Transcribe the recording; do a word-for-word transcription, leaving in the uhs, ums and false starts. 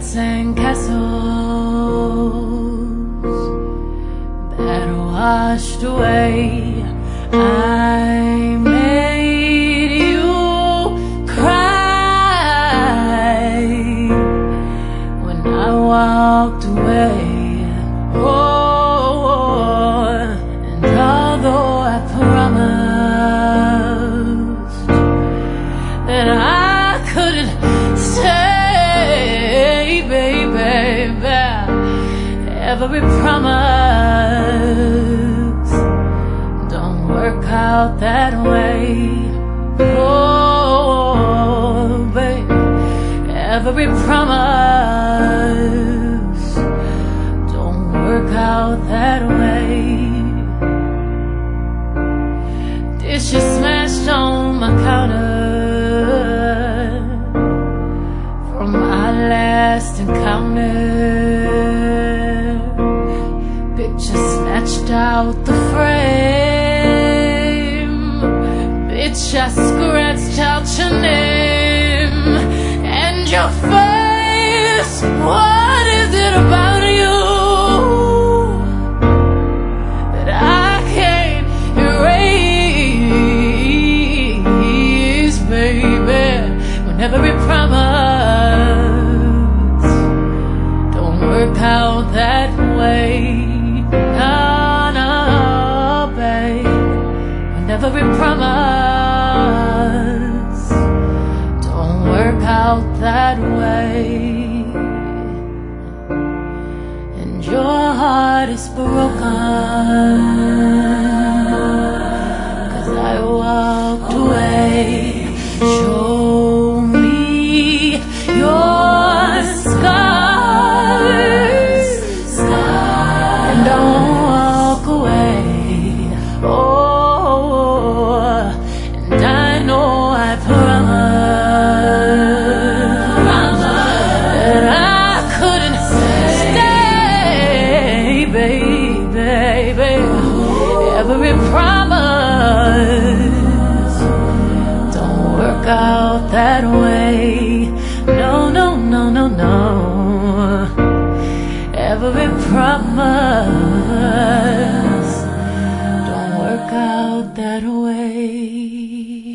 and castles that washed away. I made you cry when I walked away. Oh, and although I promised that I couldn't stay, baby, every promise don't work out that way. Oh, baby, every promise don't work out that way. Dishes smashed on my counter from our last encounter. Picture snatched out the frame. Bitch, I scratched out your name and your face. What is it about you that I can't erase, baby? When every promise don't work out that way. No, no, babe. When every promise don't work out that way, and your heart is broken 'cause I walked away. Show me your scars, scars, and don't walk away. Oh, and I know I promised, promised that I couldn't stay, baby, baby. Every promise don't work out that way. No, no, no, no, no. Every promise don't work out that way.